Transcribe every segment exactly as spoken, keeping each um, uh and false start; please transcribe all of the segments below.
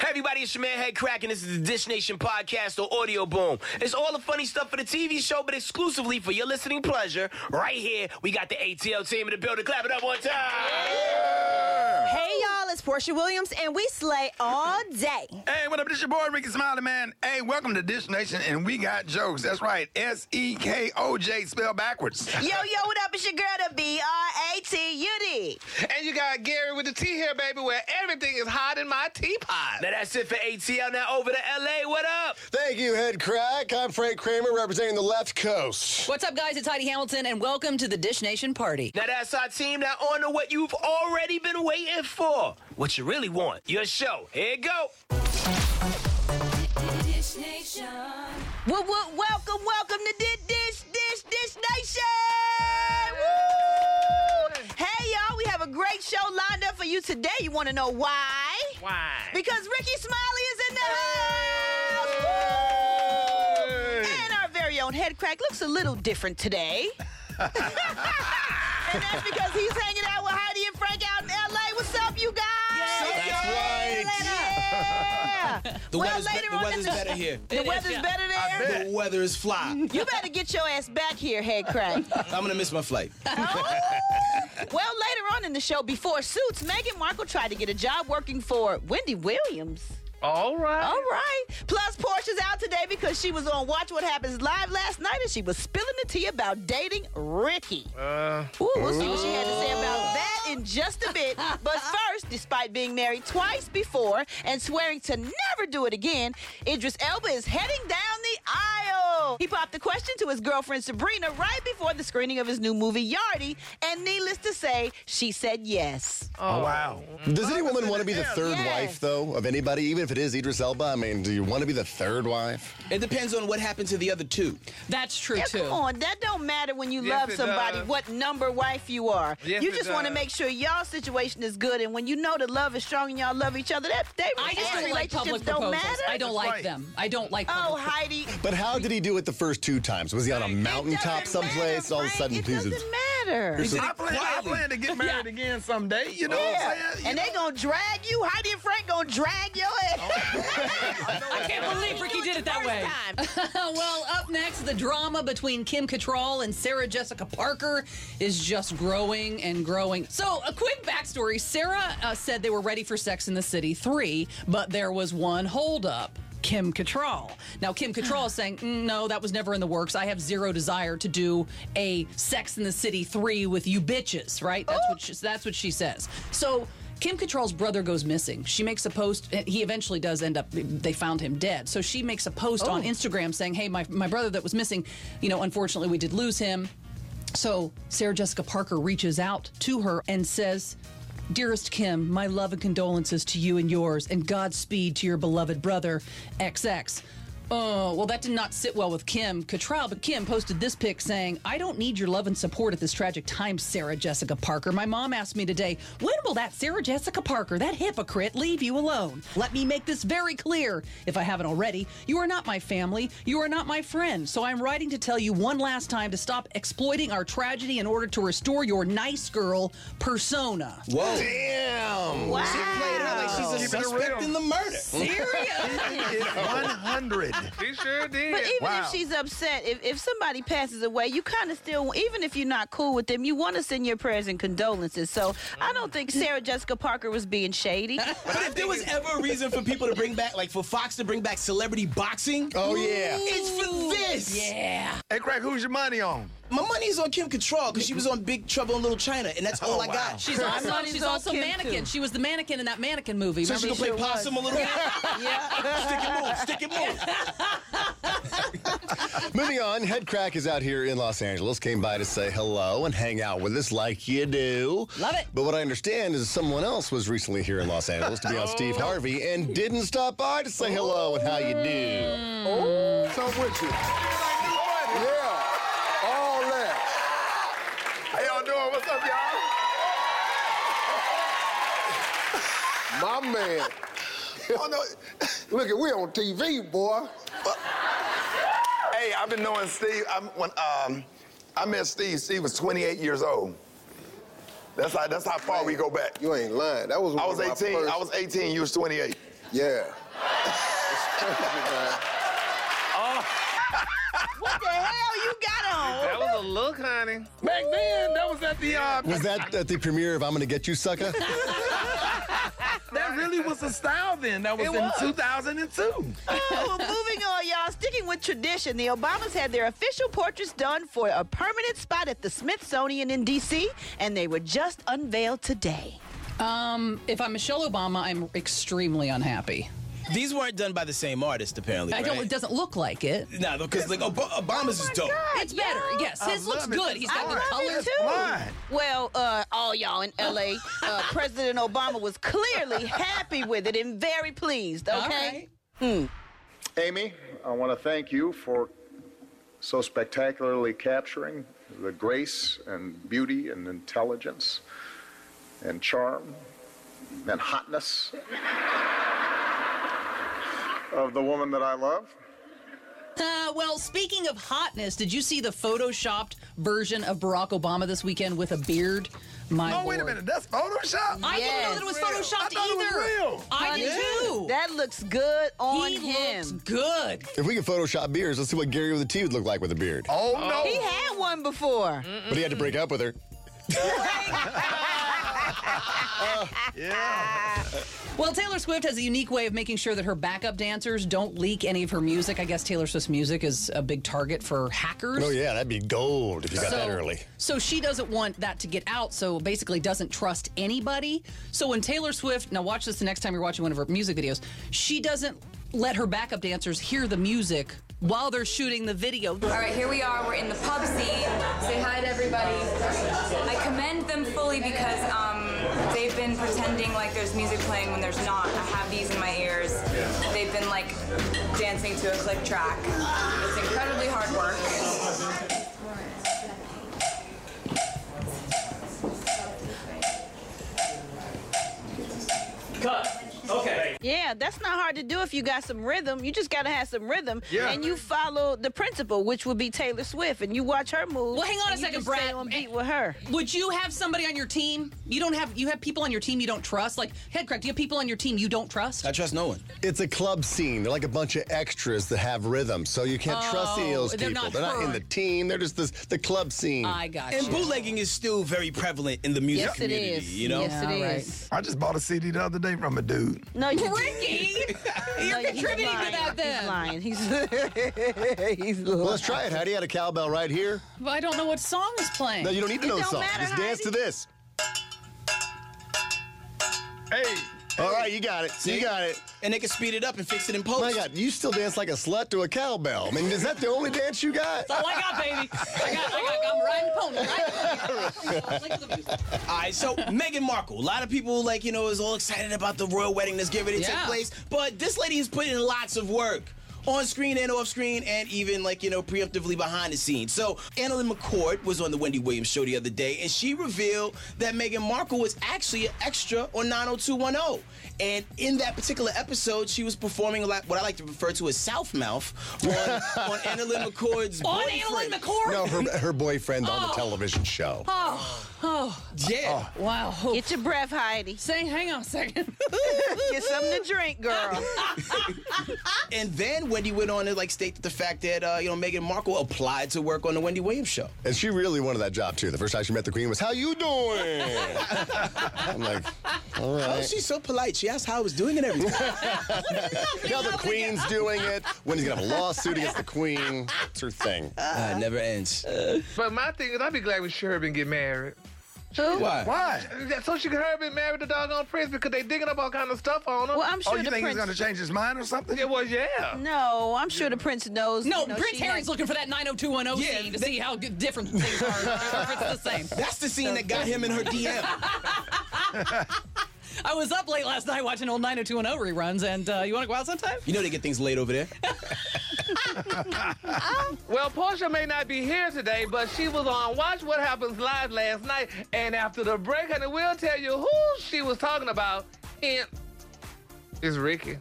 Hey everybody, it's your man Head Crack, and this is the Dish Nation podcast or Audio Boom. It's all the funny stuff for the T V show, but exclusively for your listening pleasure. Right here, we got the A T L team in the building. Clap it up one time. Yeah. Hey y'all, it's Portia Williams, and we slay all day. Hey, what up? This your boy Ricky Smiley, man. Hey, welcome to Dish Nation, and we got jokes. That's right, S E K O J spelled backwards. Yo, yo, what up? It's your girl, the B R A T U D. And you got Gary with the T here, baby, where everything is hot in my teapot. Now that's it for A T L. Now over to L A. What up? Thank you, Head Crack. I'm Frank Kramer, representing the left coast. What's up, guys? It's Heidi Hamilton, and welcome to the Dish Nation party. Now that's our team. Now on to what you've already been waiting for. What you really want. Your show. Here you go. Dish Nation. Well, well, welcome, welcome to Dish, Dish, Dish, Dish Nation. Woo! Hey, y'all, we have a great show lined up for you today. You want to know why? Why? Because Ricky Smiley is in the house. Woo! And our very own Head Crack looks a little different today. And that's because he's hanging out with Heidi and Frank out in L A. What's up, you guys? That's right. Yeah. The well, weather's, later be- the on weather's in the, better here. The weather's better there? The weather is fly. You better get your ass back here, Head Crack. I'm going to miss my flight. Oh. Well, later on in the show, before Suits, Meghan Markle tried to get a job working for Wendy Williams. All right. All right. Plus, Portia's out today because she was on Watch What Happens Live last night and she was spilling the tea about dating Ricky. Uh, Ooh, we'll see what she had to say about that in just a bit. But first, despite being married twice before and swearing to never do it again, Idris Elba is heading down the aisle. He popped the question to his girlfriend Sabrina right before the screening of his new movie Yardie, and needless to say, she said yes. Oh, wow. Does any woman want to be the third Yes. wife, though, of anybody, even if it is Idris Elba? I mean, do you want to be the third wife? It depends on what happened to the other two. That's true, Yeah, too. come on, that don't matter when you Yes, love it somebody, does. what number wife you are. Yes, you it just want to does. make sure y'all situation is good, and when you know the love is strong and y'all love each other, that they I just don't like public relationships don't proposals. matter. I don't That's like right. them. I don't like Oh, public Heidi. But how did he do it the first two times? Was he on a mountaintop It doesn't someplace? matter, all of a Frank. sudden, it he's doesn't matter. He did I it plan, I quietly. plan to get married Yeah. again someday. You know Yeah, what I'm saying? and they gonna drag you. Heidi and Frank gonna drag your ass. I can't believe Ricky did it that way. Well, up next, the drama between Kim Cattrall and Sarah Jessica Parker is just growing and growing. So, a quick backstory. Sarah uh, said they were ready for Sex in the City three, but there was one holdup. Kim Cattrall. Now, Kim Cattrall is saying, mm, no, that was never in the works. I have zero desire to do a Sex in the City three with you bitches, right? That's what she, that's what she says. So, Kim Cattrall's brother goes missing. She makes a post. He eventually does end up, they found him dead. So she makes a post on Instagram saying, hey, my, my brother that was missing, you know, unfortunately we did lose him. So Sarah Jessica Parker reaches out to her and says, Dearest Kim, my love and condolences to you and yours, and Godspeed to your beloved brother, X X. Oh, well, that did not sit well with Kim Cattrall, but Kim posted this pic saying, I don't need your love and support at this tragic time, Sarah Jessica Parker. My mom asked me today, when will that Sarah Jessica Parker, that hypocrite, leave you alone? Let me make this very clear, if I haven't already. You are not my family. You are not my friend. So I'm writing to tell you one last time to stop exploiting our tragedy in order to restore your nice girl persona. Whoa. Damn. Wow. She played her like she's a Keep it suspect real. in the murder. Serious? one hundred. he sure did. But even Wow. if she's upset, if, if somebody passes away, you kind of still, even if you're not cool with them, you want to send your prayers and condolences. So I don't think Sarah Jessica Parker was being shady. But if there was ever a reason for people to bring back, like for Fox to bring back celebrity boxing, Oh, yeah. it's for this. Yeah. Hey, Craig, who's your money on? My money's on Kim Cattrall because she was on Big Trouble in Little China, and that's all Oh, I wow. got. She's My also, money's she's on also Kim, mannequin. too. She was the mannequin in that mannequin movie. So she can Remember? play sure possum a little bit. Yeah. Stick and move, stick and move. Moving on, Head Crack is out here in Los Angeles. Came by to say hello and hang out with us like you do. Love it. But what I understand is someone else was recently here in Los Angeles to be on Steve Harvey and didn't stop by to say hello and how you do. Oh, come with you. Yeah, all that. How y'all doing? What's up, y'all? My man. Oh, no. Look at, we on T V, boy. Hey, I've been knowing Steve. I'm, when um, I met Steve. Steve was twenty-eight years old. That's how. That's how far we go back. You ain't lying. That was. I one was of my eighteen. first- I was eighteen. You was twenty-eight. Yeah. What the hell you got on? That was a look, honey. Back then, that was at the, uh, Was that at the premiere of I'm Gonna Get You, Sucker? that really was a style then. That was It in was. two thousand two. Oh, well, moving on, y'all. Sticking with tradition, the Obamas had their official portraits done for a permanent spot at the Smithsonian in D C, and they were just unveiled today. Um, if I'm Michelle Obama, I'm extremely unhappy. These weren't done by the same artist, apparently. I right? don't. It doesn't look like it. No, because like Ob- Obama's is dope. It's better. Yes, his looks love it. good. He's got I the love color. it too. Why? Well, uh, all y'all in L A, uh, President Obama was clearly happy with it and very pleased. Okay. All right. Amy, I want to thank you for so spectacularly capturing the grace and beauty and intelligence and charm and hotness of the woman that I love. Uh, well, speaking of hotness, did you see the photoshopped version of Barack Obama this weekend with a beard? My Oh, wait a lord. minute. That's Photoshop? I didn't know that it was Real. photoshopped I thought it was either. real. I Honey, did too. That looks good on he him. looks good. If we can Photoshop beards, let's see what Gary with a T would look like with a beard. Oh, no. He had one before. But he had to break up with her. Yeah. Well, Taylor Swift has a unique way of making sure that her backup dancers don't leak any of her music. I guess Taylor Swift's music is a big target for hackers. Oh, yeah, that'd be gold if you got so, that early. So she doesn't want that to get out, so basically doesn't trust anybody. So when Taylor Swift, now watch this the next time you're watching one of her music videos, she doesn't let her backup dancers hear the music while they're shooting the video. All right, here we are. We're in the pub scene. Say hi to everybody. I commend them fully because um, they've been pretending like there's music playing when there's not. I have these in my ears. They've been like dancing to a click track. It's incredibly hard work. Cut. Okay. Yeah, that's not hard to do if you got some rhythm. You just got to have some rhythm. Yeah. And you follow the principal, which would be Taylor Swift, and you watch her move. Well, hang on a and you second, just stay Brad. on beat with her. Would you have somebody on your team? You don't have you have people on your team you don't trust? Like, head crack, do you have people on your team you don't trust? I trust no one. It's a club scene. They're like a bunch of extras that have rhythm, so you can't trust any of those Oh, they're people. not they're not in her. the team. They're just this, the club scene. I got And you. bootlegging is still very prevalent in the music Yes, it community. is. You know. Yes, it Yeah, right. is. I just bought a C D the other day from a dude. No, you Ricky! No, You're he's contributing to lying. that then. He's lying. He's, he's lying. Well, let's try it, Heidi. I had a cowbell right here. But I don't know what song is playing. No, you don't need to It know the don't song. matter, Just dance to Heidi. this. Hey. All right, you got it. You got it. And they can speed it up and fix it in post. My God, you still dance like a slut to a cowbell. I mean, is that the only dance you got? That's all I got, baby. I got, I got, I'm riding pony. Riding pony. Listen to the music. All right, so Meghan Markle. A lot of people, like, you know, is all excited about the royal wedding that's getting ready to Yeah. take place. But this lady has put in lots of work. On screen and off screen, and even, like, you know, preemptively behind the scenes. So, Annalyn McCord was on the Wendy Williams show the other day, and she revealed that Meghan Markle was actually an extra on nine oh two one oh. And in that particular episode, she was performing a lot, what I like to refer to as Southmouth on, on Annalyn McCord's On boyfriend. Annalyn McCord? No, her, her boyfriend on the television show. Oh, oh, Yeah. wow. Get your breath, Heidi. Say, hang on a second. Get something to drink, girl. And then Wendy went on to, like, state the fact that, uh, you know, Meghan Markle applied to work on the Wendy Williams show. And she really wanted that job, too. The first time she met the Queen was, how you doing? I'm like, all Oh, right. she's so polite. She asked how I was doing and everything. Now the Queen's doing it. Wendy's going to have a lawsuit against the Queen. It's her thing. Uh, it never ends. But my thing is, I'd be glad we Sherb and get married. Who? Why? Why? So she could hurry and marry the doggone prince because they digging up all kind of stuff on her. Well, I'm sure Oh, you the think prince. he's going to change his mind or something? Yeah, well, yeah. No, I'm sure the prince knows. No, you know, Prince she Harry's has- looking for that nine oh two one oh Yeah, scene to they- see how good different things are. If it's the same. That's the scene that got him in her D M. I was up late last night watching old nine oh two one oh reruns, and uh, you want to go out sometime? You know they get things late over there. Well, Portia may not be here today, but she was on Watch What Happens Live last night. And after the break, honey, we'll tell you who she was talking about. And it's Ricky.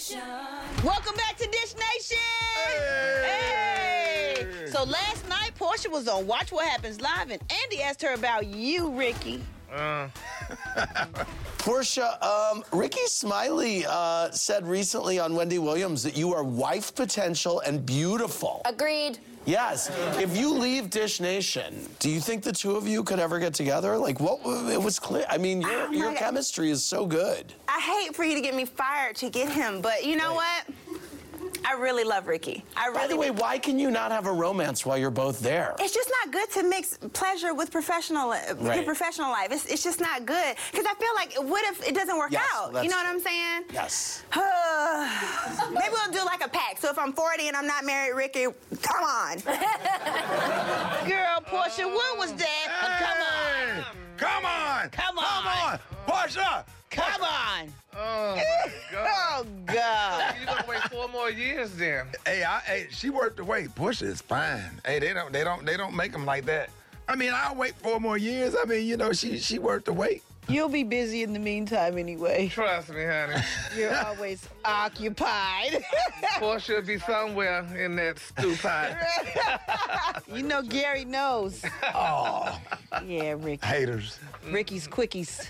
Welcome back to Dish Nation. Hey. So last night, Portia Portia was on Watch What Happens Live, and Andy asked her about you, Ricky. Uh. Portia, um, Ricky Smiley uh, said recently on Wendy Williams that you are wife potential and beautiful. Agreed. Yes. If you leave Dish Nation, do you think the two of you could ever get together? Like, what? It was clear. I mean, your, Oh, your God. chemistry is so good. I hate for you to get me fired to get him, but you know what? I really love Ricky. I really By the way, do. why can you not have a romance while you're both there? It's just not good to mix pleasure with professional Right. with professional life. It's, it's just not good. Because I feel like, what if it doesn't work Yes, out? that's You know what true. I'm saying? Yes. Maybe we'll do like a pact. So if I'm forty and I'm not married, Ricky, come on. Girl, Portia, what was that? Hey, come on. Come on. Come on. Portia. Come on. Oh, my God. Oh, God. You're gonna wait four more years then. Hey, I, hey, she worked the wait. Portia is fine. Hey, they don't, they don't, they don't make them like that. I mean, I'll wait four more years. I mean, you know, she, she worked the wait. You'll be busy in the meantime anyway. Trust me, honey. You're always occupied. Portia should be somewhere in that stew pot. You know Gary knows. Oh, Yeah, Ricky. haters. Ricky's quickies.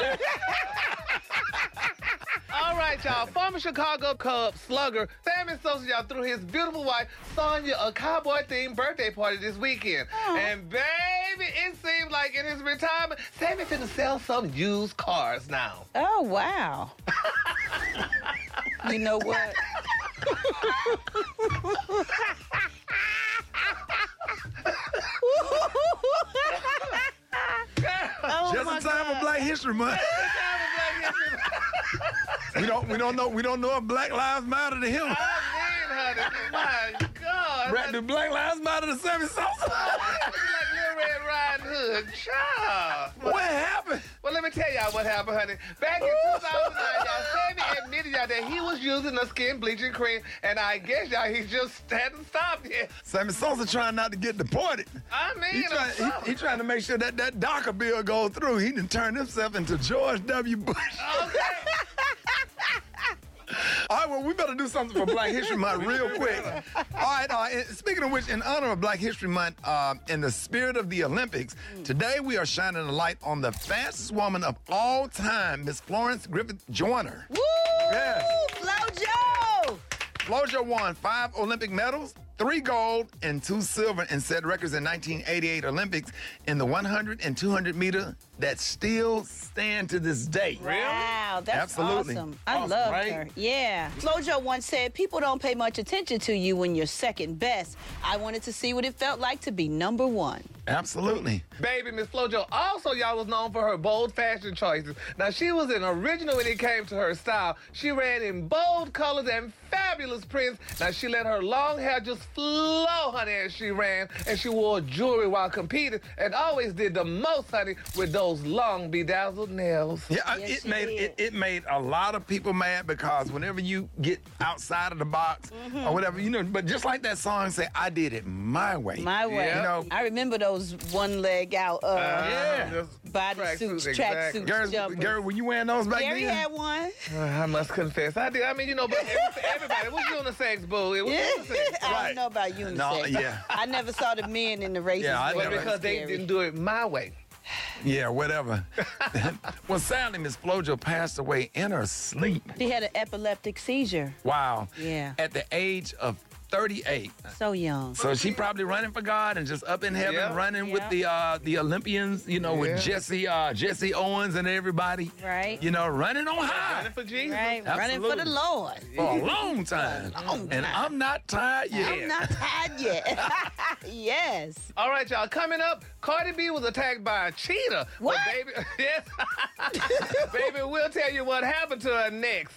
All right, y'all. Former Chicago Cubs slugger Sammy Sosa, y'all, threw his beautiful wife Sonya a cowboy-themed birthday party this weekend. And baby, it seems like in his retirement, Sammy finna sell some used cars now. Oh, wow. You know what? Oh, Just my in time God. for Black History Month. we don't, we don't know, we don't know if Black Lives Matter to him. I mean, honey, my God. Black, do Black Lives Matter to Sammy Sosa? Like Little Red Riding Hood. Child. What happened? Well, let me tell y'all what happened, honey. Back in two thousand nine, y'all, Sammy admitted y'all that he was using a skin bleaching cream, and I guess y'all he just hadn't stopped yet. Sammy Sosa trying not to get deported. I mean, He trying, he, he trying to make sure that that DACA bill goes through. He done turned himself into George W. Bush. okay. All right, well, we better do something for Black History Month real quick. All right, uh, and speaking of which, in honor of Black History Month, uh, in the spirit of the Olympics, today we are shining a light on the fastest woman of all time, Miss Florence Griffith Joyner. Woo! Yes. Flojo! Flojo won five Olympic medals, three gold and two silver, and set records in nineteen eighty-eight Olympics in the one hundred and two hundred meter that still stand to this day. Wow, that's Absolutely. awesome. I Awesome, loved right? her. Yeah. Flojo once said, people don't pay much attention to you when you're second best. I wanted to see what it felt like to be number one. Absolutely. Baby, Miss Flojo also, y'all, was known for her bold fashion choices. Now, she was an original when it came to her style. She ran in bold colors and fabulous prints. Now, she let her long hair just flow, honey, as she ran, and she wore jewelry while competing, and always did the most, honey, with those long bedazzled nails. Yeah, I- Yes, it she made did. it, it made a lot of people mad because whenever you get outside of the box or whatever, you know, but just like that song say, I did it my way. My way. You know, I remember those one leg out uh, Yeah. Just body tracksuits, suits, exactly. tracksuits, Gary, jumpers. Gary, were you wearing those back Gary then? had one. Uh, I must confess, I did. I mean, you know, but every- everybody, it was unisex, boo. It was Yeah. unisex. I Right. don't know about unisex. No, yeah. I never saw the men in the races. Yeah, I with Well, never- it. because they Scary. didn't do it my way. Yeah, whatever. Well, sadly, Miss Flojo passed away in her sleep. She had an epileptic seizure. Wow. Yeah. At the age of thirty-eight. So young. So she probably running for God and just up in heaven, Yeah. running with Yeah. the uh, the Olympians, you know, Yeah. with Jesse uh, Jesse Owens and everybody. Right. You know, running on high Running for Jesus. Right. Running for the Absolutely. Lord. for a long time. long And time. I'm not tired yet. I'm not tired yet. Yes. All right, y'all. Coming up, Cardi B was attacked by a cheetah. What? But baby, yes. Baby, we'll tell you what happened to her next.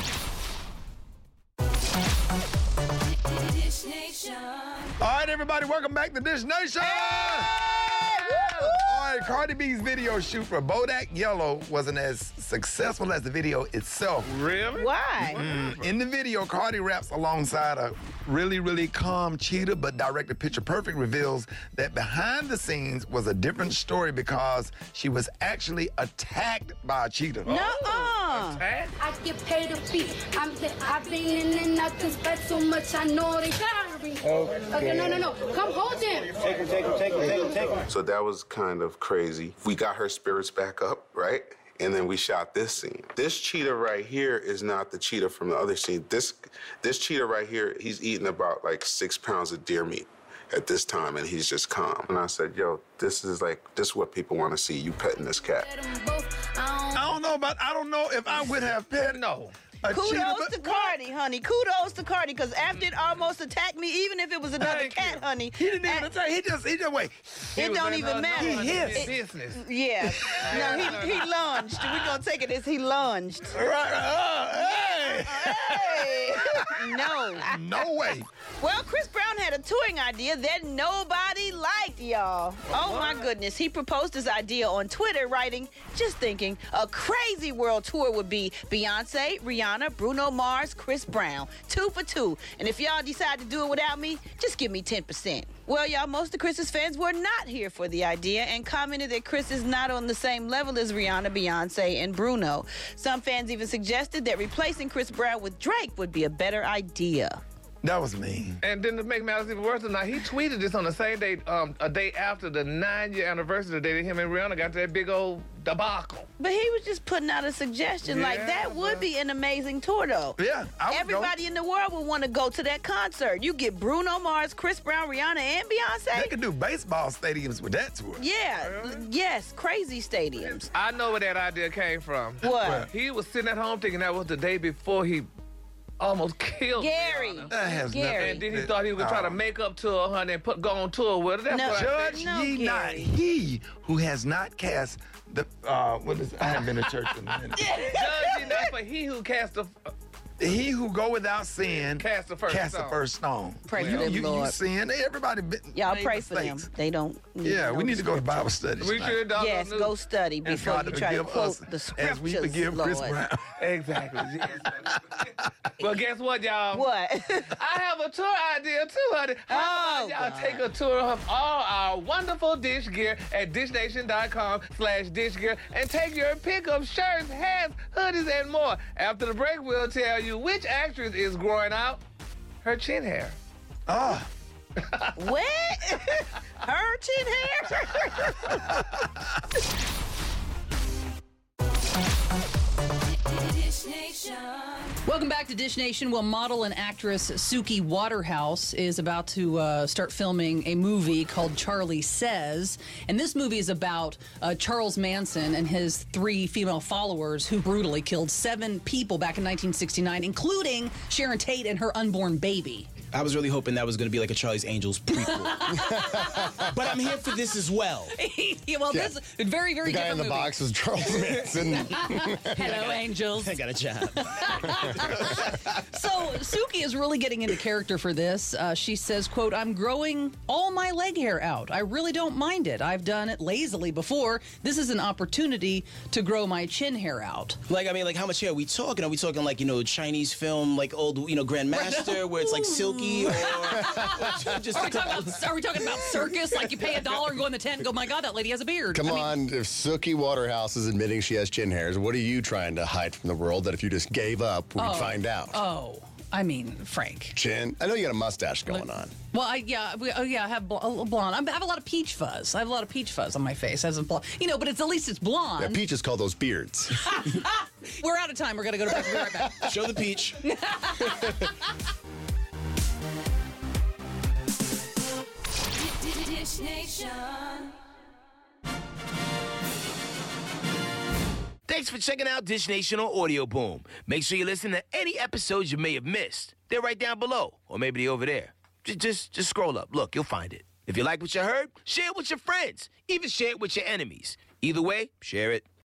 Dish Nation. All right, everybody, welcome back to Dish Nation. All right, Cardi B's video shoot for Bodak Yellow wasn't as successful as the video itself. Really? Why? Mm, In the video, Cardi raps alongside a really, really calm cheetah, but director Picture Perfect reveals that behind the scenes was a different story because she was actually attacked by a cheetah. Nuh-uh. I get paid a fee. I'm the, I've been in and out this bed so much I know they got Jeffrey. Okay. Okay, no, no, no. Come hold him. Take him, take him, take him, take him, take him. So that was kind of crazy. We got her spirits back up, right? And then we shot this scene. This cheetah right here is not the cheetah from the other scene. This this cheetah right here, he's eating about like six pounds of deer meat at this time, and he's just calm. And I said, yo, this is like, this is what people want to see, you petting this cat. I don't know about, I don't know if I would have pet no. a Kudos cheetah, to but Cardi, honey. Kudos to Cardi, because after it almost attacked me, even if it was another Thank cat, you. honey. He didn't even and- attack. He just, he just wait. It was don't in even her matter. nose. He hissed. It- Business. Yeah. No, he, he lunged. We're going to take it as he lunged. Right, uh, hey. Hey. No. No way. Well, Chris Brown had a touring idea that nobody liked, y'all. Oh, my goodness. He proposed his idea on Twitter, writing, just thinking, a crazy world tour would be Beyonce, Rihanna, Bruno Mars, Chris Brown. Two for two. And if y'all decide to do it without me, just give me ten percent. Well, y'all, most of Chris's fans were not here for the idea and commented that Chris is not on the same level as Rihanna, Beyonce, and Bruno. Some fans even suggested that replacing Chris Brown with Drake would be a better idea. That was mean. And then to make matters even worse, now he tweeted this on the same day, um, a day after the nine-year anniversary, the day that him and Rihanna got that big old debacle. But he was just putting out a suggestion. Like, Yeah, that would but- be an amazing tour, though. Yeah, I would Everybody go. in the world would want to go to that concert. You get Bruno Mars, Chris Brown, Rihanna, and Beyonce. They could do baseball stadiums with that tour. Yeah, yes, crazy stadiums. I know where that idea came from. What? He was sitting at home thinking that was the day before he almost killed Gary. Rihanna. That has Gary. And then he thought he was trying to make up to her, honey, and put, go on tour with her. That's No. what I Judge said. No, ye Gary. not he who has not cast the uh what is I haven't been to church in a minute. Judge ye not for he who cast the He who go without sin Cast the first cast stone. the first stone. Pray for you, them, you, Lord. You sin. Everybody been, Y'all made pray for them. mistakes. They don't. need Yeah, know we need the to go to scripture. Bible study. We tonight. should dog Yes, on go news. study And before God you to try to forgive quote us the scriptures, as we forgive Chris Lord. Brown. Exactly. Well, guess what, y'all? What? I have a tour idea too, honey. How Oh, about y'all God. take a tour of all our wonderful dish gear at dishnation.com slash dish gear and take your pick of shirts, hats, hoodies, and more. After the break, we'll tell you which actress is growing out her chin hair. Ah, What? Her chin hair? Welcome back to Dish Nation. Well, model and actress Suki Waterhouse is about to uh, start filming a movie called Charlie Says. And this movie is about uh, Charles Manson and his three female followers who brutally killed seven people back in nineteen sixty-nine, including Sharon Tate and her unborn baby. I was really hoping that was going to be like a Charlie's Angels prequel. But I'm here for this as well. Yeah, well, Yeah. this is a very, very The guy in different the movie. box was Charles Manson. Hello, angels. I got a job. So Suki is really getting into character for this. Uh, she says, quote, I'm growing all my leg hair out. I really don't mind it. I've done it lazily before. This is an opportunity to grow my chin hair out. Like, I mean, like, how much hair are we talking? Are we talking, like, you know, Chinese film, like old, you know, Grandmaster, where it's, like, silky, or, or just... Are we, talking about, are we talking about circus? Like you pay a dollar and go in the tent and go, my God, that lady has a beard. Come I mean, on, if Suki Waterhouse is admitting she has chin hairs, what are you trying to hide from the world that if you just gave up, we'd Oh. find out? Oh, I mean, Frank. Chin? I know you got a mustache going on. Well, I, yeah, we, oh yeah, I have bl- a blonde. I'm- I have a lot of peach fuzz. I have a lot of peach fuzz on my face. As a blonde, you know, but it's at least it's blonde. Yeah, peaches call those beards. We're out of time. We're gonna go to break. We'll be right back. Show the peach. Dish Nation. Thanks for checking out Dish Nation on Audio Boom. Make sure you listen to any episodes you may have missed. They're right down below, or maybe they're over there. Just, just, just scroll up. Look, you'll find it. If you like what you heard, share it with your friends. Even share it with your enemies. Either way, share it.